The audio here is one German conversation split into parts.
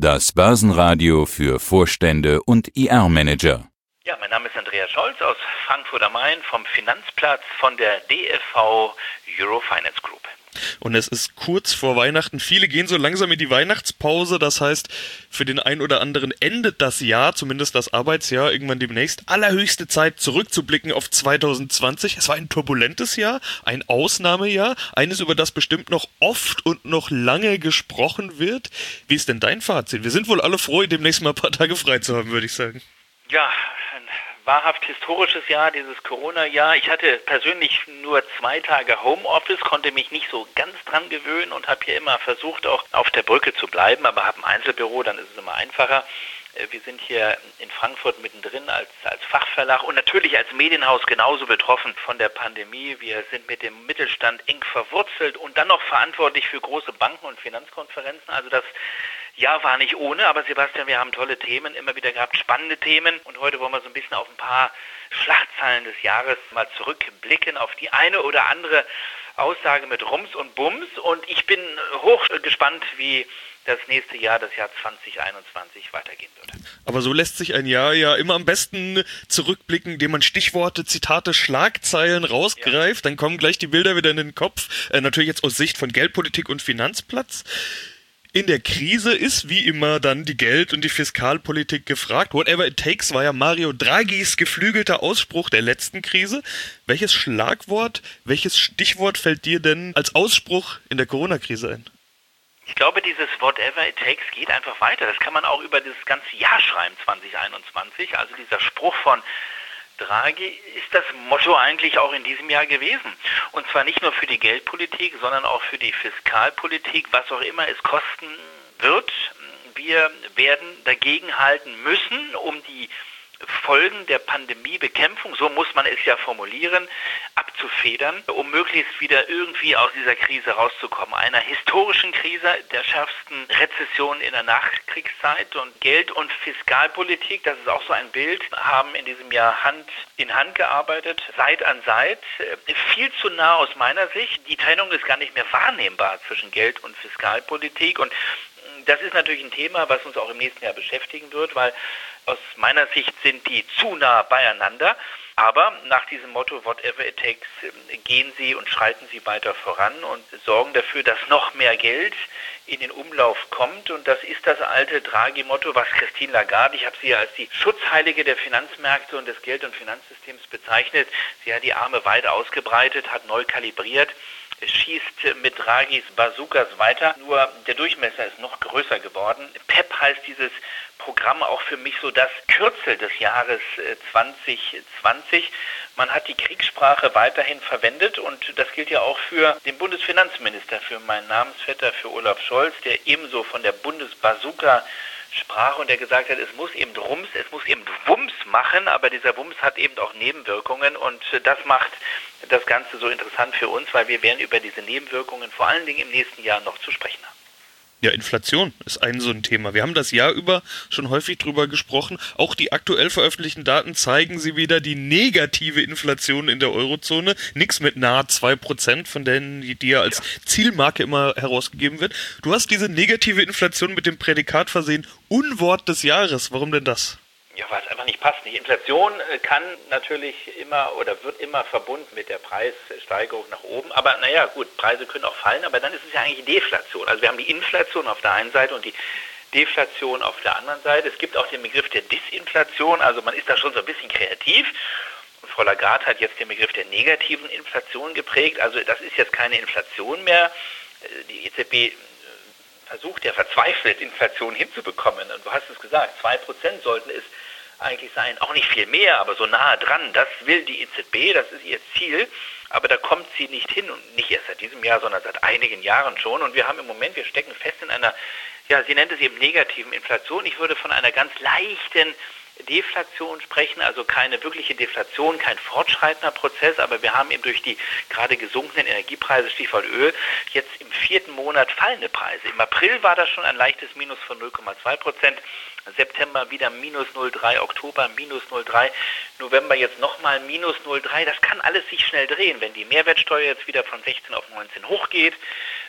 Das Börsenradio für Vorstände und IR-Manager. Ja, mein Name ist Andreas Scholz aus Frankfurt am Main vom Finanzplatz von der DFV Eurofinance Group. Und es ist kurz vor Weihnachten. Viele gehen so langsam in die Weihnachtspause. Das heißt, für den einen oder anderen endet das Jahr, zumindest das Arbeitsjahr, irgendwann demnächst. Allerhöchste Zeit, zurückzublicken auf 2020. Es war ein turbulentes Jahr, ein Ausnahmejahr. Eines, über das bestimmt noch oft und noch lange gesprochen wird. Wie ist denn dein Fazit? Wir sind wohl alle froh, demnächst mal ein paar Tage frei zu haben, würde ich sagen. Ja, ein wahrhaft historisches Jahr, dieses Corona-Jahr. Ich hatte persönlich nur 2 Tage Homeoffice, konnte mich nicht so ganz dran gewöhnen und habe hier immer versucht, auch auf der Brücke zu bleiben, aber habe ein Einzelbüro, dann ist es immer einfacher. Wir sind hier in Frankfurt mittendrin als Fachverlag und natürlich als Medienhaus genauso betroffen von der Pandemie. Wir sind mit dem Mittelstand eng verwurzelt und dann noch verantwortlich für große Banken und Finanzkonferenzen. Also das Jahr war nicht ohne, aber Sebastian, wir haben tolle Themen immer wieder gehabt, spannende Themen. Und heute wollen wir so ein bisschen auf ein paar Schlagzeilen des Jahres mal zurückblicken, auf die eine oder andere Aussage mit Rums und Bums. Und ich bin hochgespannt, wie das nächste Jahr, das Jahr 2021, weitergehen wird. Aber so lässt sich ein Jahr ja immer am besten zurückblicken, indem man Stichworte, Zitate, Schlagzeilen rausgreift. Ja. Dann kommen gleich die Bilder wieder in den Kopf. Natürlich jetzt aus Sicht von Geldpolitik und Finanzplatz. In der Krise ist wie immer dann die Geld- und die Fiskalpolitik gefragt. Whatever it takes war ja Mario Draghis geflügelter Ausspruch der letzten Krise. Welches Schlagwort, welches Stichwort fällt dir denn als Ausspruch in der Corona-Krise ein? Ich glaube, dieses Whatever it takes geht einfach weiter. Das kann man auch über dieses ganze Jahr schreiben, 2021. Also dieser Spruch von Draghi ist das Motto eigentlich auch in diesem Jahr gewesen. Und zwar nicht nur für die Geldpolitik, sondern auch für die Fiskalpolitik, was auch immer es kosten wird. Wir werden dagegenhalten müssen, um die Folgen der Pandemiebekämpfung, so muss man es ja formulieren, abzufedern, um möglichst wieder irgendwie aus dieser Krise rauszukommen. Einer historischen Krise, der schärfsten Rezession in der Nachkriegszeit. Und Geld- und Fiskalpolitik, das ist auch so ein Bild, haben in diesem Jahr Hand in Hand gearbeitet, Seite an Seite. Viel zu nah aus meiner Sicht. Die Trennung ist gar nicht mehr wahrnehmbar zwischen Geld- und Fiskalpolitik. Und das ist natürlich ein Thema, was uns auch im nächsten Jahr beschäftigen wird, weil aus meiner Sicht sind die zu nah beieinander. Aber nach diesem Motto, whatever it takes, gehen sie und schreiten sie weiter voran und sorgen dafür, dass noch mehr Geld in den Umlauf kommt. Und das ist das alte Draghi-Motto, was Christine Lagarde, ich habe sie ja als die Schutzheilige der Finanzmärkte und des Geld- und Finanzsystems bezeichnet. Sie hat die Arme weit ausgebreitet, hat neu kalibriert. Es schießt mit Draghis Bazookas weiter, nur der Durchmesser ist noch größer geworden. PEP heißt dieses Programm auch für mich so das Kürzel des Jahres 2020. Man hat die Kriegssprache weiterhin verwendet und das gilt ja auch für den Bundesfinanzminister, für meinen Namensvetter, für Olaf Scholz, der ebenso von der Bundesbazooka sprach und der gesagt hat, es muss eben Rums, es muss eben Wumms machen, aber dieser Wumms hat eben auch Nebenwirkungen und das macht das Ganze so interessant für uns, weil wir werden über diese Nebenwirkungen vor allen Dingen im nächsten Jahr noch zu sprechen haben. Ja, Inflation ist so ein Thema. Wir haben das Jahr über schon häufig drüber gesprochen. Auch die aktuell veröffentlichten Daten zeigen sie wieder die negative Inflation in der Eurozone. Nix mit nahe 2%, von denen die ja als Zielmarke immer herausgegeben wird. Du hast diese negative Inflation mit dem Prädikat versehen, Unwort des Jahres. Warum denn das? Ja, weil es einfach nicht passt. Die Inflation kann natürlich immer oder wird immer verbunden mit der Preissteigerung nach oben. Aber naja, gut, Preise können auch fallen, aber dann ist es ja eigentlich Deflation. Also wir haben die Inflation auf der einen Seite und die Deflation auf der anderen Seite. Es gibt auch den Begriff der Disinflation, also man ist da schon so ein bisschen kreativ. Und Frau Lagarde hat jetzt den Begriff der negativen Inflation geprägt. Also das ist jetzt keine Inflation mehr. Die EZB versucht ja verzweifelt, Inflation hinzubekommen. Und du hast es gesagt, 2% sollten es eigentlich sein. Auch nicht viel mehr, aber so nahe dran. Das will die EZB, das ist ihr Ziel. Aber da kommt sie nicht hin und nicht erst seit diesem Jahr, sondern seit einigen Jahren schon. Und wir haben im Moment, wir stecken fest in einer, ja, sie nennt es eben negativen Inflation. Ich würde von einer ganz leichten Deflation sprechen, also keine wirkliche Deflation, kein fortschreitender Prozess, aber wir haben eben durch die gerade gesunkenen Energiepreise, Stichwort Öl, jetzt im 4. Monat fallende Preise. Im April war das schon ein leichtes Minus von 0,2%, September wieder minus 0,3, Oktober minus 0,3, November jetzt nochmal minus 0,3. Das kann alles sich schnell drehen, wenn die Mehrwertsteuer jetzt wieder von 16 auf 19 hochgeht,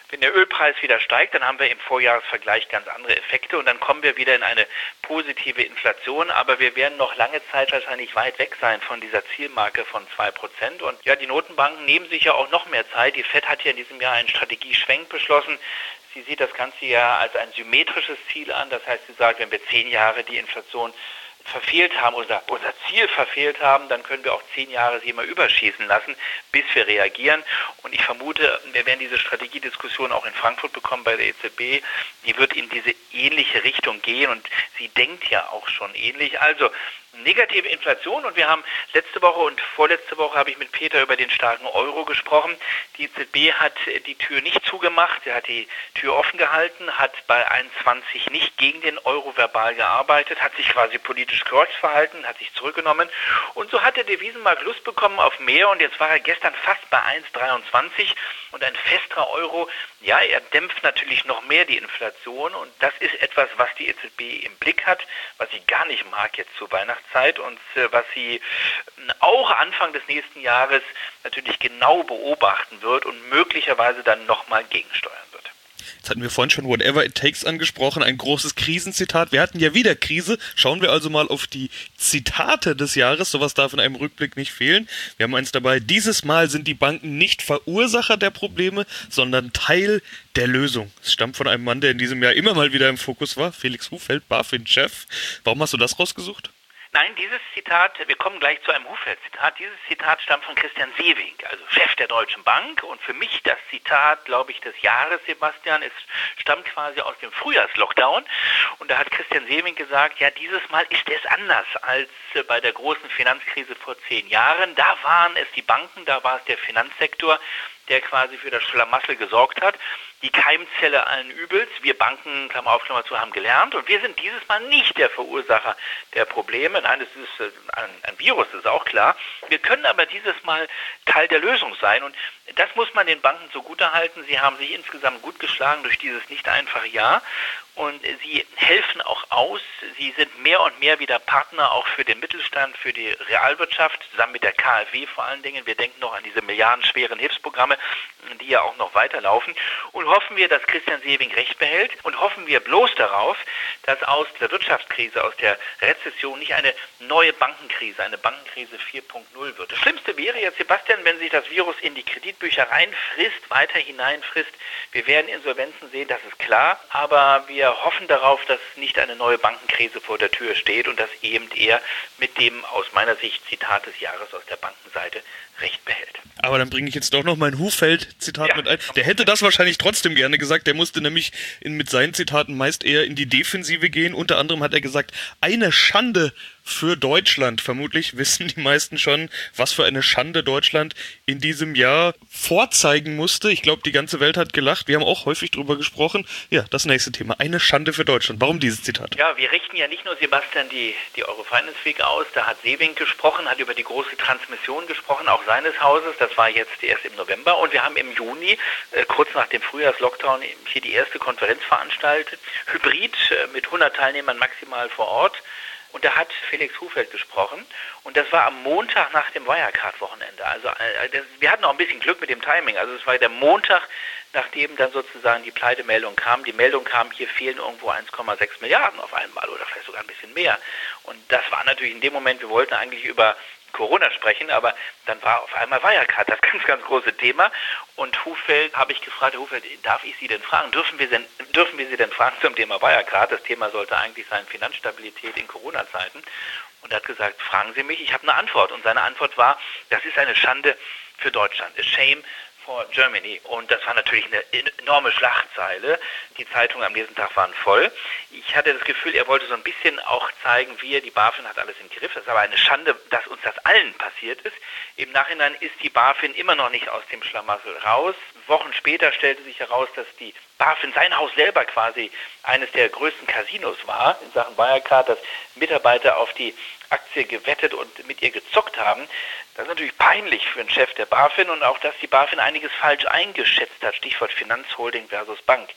Wenn der Ölpreis wieder steigt, dann haben wir im Vorjahresvergleich ganz andere Effekte und dann kommen wir wieder in eine positive Inflation, aber wir werden noch lange Zeit wahrscheinlich weit weg sein von dieser Zielmarke von 2%. Und ja, die Notenbanken nehmen sich ja auch noch mehr Zeit. Die FED hat ja in diesem Jahr einen Strategieschwenk beschlossen. Sie sieht das ganze Jahr als ein symmetrisches Ziel an. Das heißt, sie sagt, wenn wir 10 Jahre die Inflation verfehlt haben, unser Ziel verfehlt haben, dann können wir auch 10 Jahre sie immer überschießen lassen, bis wir reagieren. Und ich vermute, wir werden diese Strategiediskussion auch in Frankfurt bekommen bei der EZB. Die wird in diese ähnliche Richtung gehen und sie denkt ja auch schon ähnlich. Also negative Inflation und wir haben letzte Woche und vorletzte Woche habe ich mit Peter über den starken Euro gesprochen. Die EZB hat die Tür nicht zugemacht, sie hat die Tür offen gehalten, hat bei 1,20 nicht gegen den Euro verbal gearbeitet, hat sich quasi politisch korrekt verhalten, hat sich zurückgenommen und so hat der Devisenmarkt Lust bekommen auf mehr und jetzt war er gestern fast bei 1,23 und ein festerer Euro, ja, er dämpft natürlich noch mehr die Inflation und das ist etwas, was die EZB im Blick hat, was sie gar nicht mag jetzt zur Weihnachtszeit und was sie auch Anfang des nächsten Jahres natürlich genau beobachten wird und möglicherweise dann nochmal gegensteuern wird. Jetzt hatten wir vorhin schon Whatever It Takes angesprochen, ein großes Krisenzitat. Wir hatten ja wieder Krise. Schauen wir also mal auf die Zitate des Jahres. Sowas darf in einem Rückblick nicht fehlen. Wir haben eins dabei. Dieses Mal sind die Banken nicht Verursacher der Probleme, sondern Teil der Lösung. Es stammt von einem Mann, der in diesem Jahr immer mal wieder im Fokus war. Felix Hufeld, BaFin-Chef. Warum hast du das rausgesucht? Nein, dieses Zitat, wir kommen gleich zu einem Hufeld-Zitat, dieses Zitat stammt von Christian Sewing, also Chef der Deutschen Bank und für mich das Zitat, glaube ich, des Jahres, Sebastian, es stammt quasi aus dem Frühjahrslockdown und da hat Christian Sewing gesagt, ja, dieses Mal ist es anders als bei der großen Finanzkrise vor 10 Jahren, da waren es die Banken, da war es der Finanzsektor, der quasi für das Schlamassel gesorgt hat. Die Keimzelle allen Übels. Wir Banken, Klammer auf, Klammer zu, haben gelernt und wir sind dieses Mal nicht der Verursacher der Probleme. Nein, es ist ein Virus, das ist auch klar. Wir können aber dieses Mal Teil der Lösung sein und das muss man den Banken zugutehalten. Sie haben sich insgesamt gut geschlagen durch dieses nicht einfache Jahr und sie helfen auch aus. Sie sind mehr und mehr wieder Partner auch für den Mittelstand, für die Realwirtschaft, zusammen mit der KfW vor allen Dingen. Wir denken noch an diese milliardenschweren Hilfsprogramme, die ja auch noch weiterlaufen. Und hoffen wir, dass Christian Sewing recht behält und hoffen wir bloß darauf, dass aus der Wirtschaftskrise, aus der Rezession nicht eine neue Bankenkrise, eine Bankenkrise 4.0 wird. Das Schlimmste wäre jetzt, Sebastian, wenn sich das Virus in die Kreditbücher reinfrisst, weiter hineinfrisst. Wir werden Insolvenzen sehen, das ist klar, aber wir hoffen darauf, dass nicht eine neue Bankenkrise vor der Tür steht und dass eben er mit dem aus meiner Sicht Zitat des Jahres aus der Bankenseite recht behält. Aber dann bringe ich jetzt doch noch mein Hufeld-Zitat mit ein. Der hätte das wahrscheinlich trotzdem gerne gesagt. Der musste nämlich mit seinen Zitaten meist eher in die Defensive gehen. Unter anderem hat er gesagt, eine Schande für Deutschland. Vermutlich wissen die meisten schon, was für eine Schande Deutschland in diesem Jahr vorzeigen musste. Ich glaube, die ganze Welt hat gelacht. Wir haben auch häufig drüber gesprochen. Ja, das nächste Thema. Eine Schande für Deutschland. Warum dieses Zitat? Ja, wir richten ja nicht nur, Sebastian, die Euro-Finance Week aus. Da hat Sewing gesprochen, hat über die große Transmission gesprochen, auch seines Hauses. Das war jetzt erst im November. Und wir haben im Juni, kurz nach dem Frühjahrslockdown, hier die erste Konferenz veranstaltet. Hybrid mit 100 Teilnehmern maximal vor Ort. Und da hat Felix Hufeld gesprochen und das war am Montag nach dem Wirecard-Wochenende. Also wir hatten auch ein bisschen Glück mit dem Timing. Also es war der Montag, nachdem dann sozusagen die Pleitemeldung kam. Die Meldung kam, hier fehlen irgendwo 1,6 Milliarden auf einmal oder vielleicht sogar ein bisschen mehr. Und das war natürlich in dem Moment, wir wollten eigentlich über Corona sprechen, aber dann war auf einmal Wirecard das ganz, ganz große Thema. Und Hufeld habe ich gefragt, Herr Hufeld, darf ich Sie denn fragen? Dürfen wir Sie denn fragen zum Thema Wirecard? Das Thema sollte eigentlich sein Finanzstabilität in Corona-Zeiten. Und er hat gesagt, fragen Sie mich, ich habe eine Antwort. Und seine Antwort war, das ist eine Schande für Deutschland. A shame for Germany. Und das war natürlich eine enorme Schlagzeile. Die Zeitungen am nächsten Tag waren voll. Ich hatte das Gefühl, er wollte so ein bisschen auch zeigen, die BaFin hat alles im Griff. Das ist aber eine Schande, dass uns das allen passiert ist. Im Nachhinein ist die BaFin immer noch nicht aus dem Schlamassel raus. Wochen später stellte sich heraus, dass die BaFin, sein Haus selber quasi eines der größten Casinos war in Sachen Wirecard, dass Mitarbeiter auf die Aktie gewettet und mit ihr gezockt haben. Das ist natürlich peinlich für einen Chef der BaFin und auch, dass die BaFin einiges falsch eingeschätzt hat. Stichwort Finanzholding versus Bank.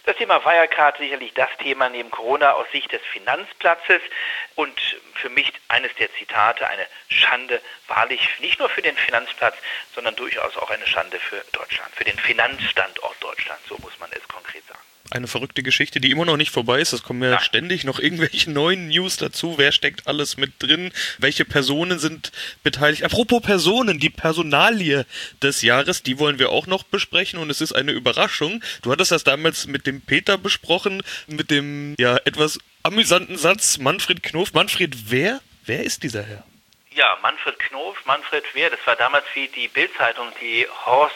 Das Thema Wirecard sicherlich das Thema neben Corona aus Sicht des Finanzplatzes und für mich eines der Zitate, eine Schande, wahrlich nicht nur für den Finanzplatz, sondern durchaus auch eine Schande für Deutschland, für den Finanzstandort Deutschland, so muss man es konkret sagen. Eine verrückte Geschichte, die immer noch nicht vorbei ist. Es kommen ja ständig noch irgendwelche neuen News dazu. Wer steckt alles mit drin? Welche Personen sind beteiligt? Apropos Personen, die Personalie des Jahres, die wollen wir auch noch besprechen. Und es ist eine Überraschung. Du hattest das damals mit dem Peter besprochen, mit dem etwas amüsanten Satz Manfred Knof. Manfred, wer? Wer ist dieser Herr? Ja, Manfred Knof, Manfred Wehr, das war damals wie die Bild-Zeitung, die Horst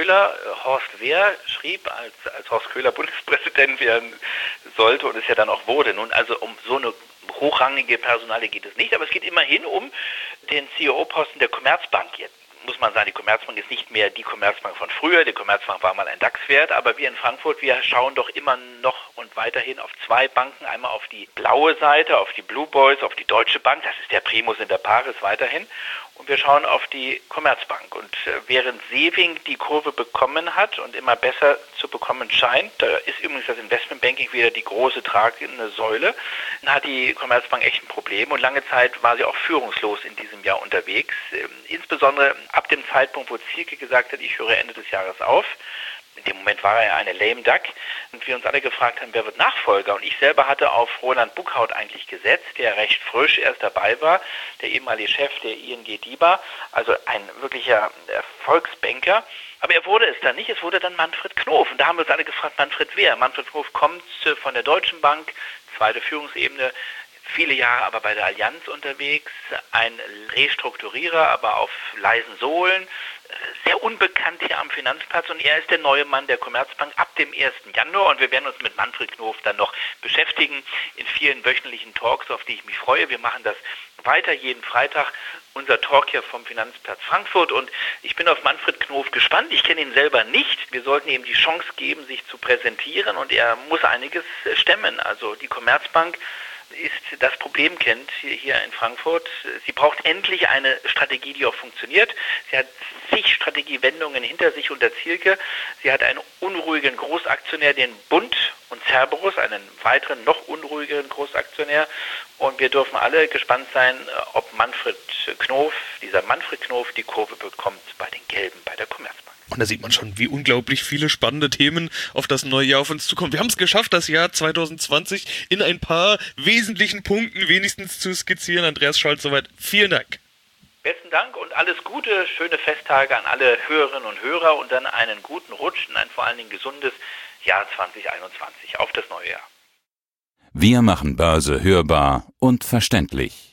Wehr schrieb, als Horst Köhler Bundespräsident werden sollte und es ja dann auch wurde. Nun, also um so eine hochrangige Personalie geht es nicht, aber es geht immerhin um den CEO-Posten der Commerzbank jetzt. Muss man sagen, die Commerzbank ist nicht mehr die Commerzbank von früher. Die Commerzbank war mal ein DAX-Wert, aber wir in Frankfurt, wir schauen doch immer noch und weiterhin auf zwei Banken. Einmal auf die blaue Seite, auf die Blue Boys, auf die Deutsche Bank. Das ist der Primus inter pares weiterhin. Und wir schauen auf die Commerzbank. Und während Sewing die Kurve bekommen hat und immer besser zu bekommen scheint, da ist übrigens das Investmentbanking wieder die große tragende Säule, hat die Commerzbank echt ein Problem. Und lange Zeit war sie auch führungslos in diesem Jahr unterwegs. Insbesondere ab dem Zeitpunkt, wo Zielke gesagt hat, ich höre Ende des Jahres auf. In dem Moment war er ja eine lame duck und wir uns alle gefragt haben, wer wird Nachfolger? Und ich selber hatte auf Roland Buckhaut eigentlich gesetzt, der recht frisch erst dabei war, der ehemalige Chef der ING DiBa, also ein wirklicher Volksbanker. Aber er wurde es dann nicht, es wurde dann Manfred Knof. Und da haben wir uns alle gefragt, Manfred wer? Manfred Knof kommt von der Deutschen Bank, zweite Führungsebene, viele Jahre aber bei der Allianz unterwegs, ein Restrukturierer, aber auf leisen Sohlen, sehr unbekannt hier am Finanzplatz und er ist der neue Mann der Commerzbank ab dem 1. Januar und wir werden uns mit Manfred Knof dann noch beschäftigen in vielen wöchentlichen Talks, auf die ich mich freue. Wir machen das weiter jeden Freitag, unser Talk hier vom Finanzplatz Frankfurt und ich bin auf Manfred Knof gespannt. Ich kenne ihn selber nicht. Wir sollten ihm die Chance geben, sich zu präsentieren und er muss einiges stemmen. Also die Commerzbank ist das Problem kennt hier in Frankfurt. Sie braucht endlich eine Strategie, die auch funktioniert. Sie hat zig Strategiewendungen hinter sich unter Zielke. Sie hat einen unruhigen Großaktionär, den Bund und Cerberus, einen weiteren, noch unruhigeren Großaktionär. Und wir dürfen alle gespannt sein, ob dieser Manfred Knof, die Kurve bekommt bei den Gelben, bei der Commerzbank. Und da sieht man schon, wie unglaublich viele spannende Themen auf das neue Jahr auf uns zukommen. Wir haben es geschafft, das Jahr 2020 in ein paar wesentlichen Punkten wenigstens zu skizzieren. Andreas Scholz, soweit. Vielen Dank. Besten Dank und alles Gute, schöne Festtage an alle Hörerinnen und Hörer und dann einen guten Rutsch und ein vor allen Dingen gesundes Jahr 2021. Auf das neue Jahr. Wir machen Börse hörbar und verständlich.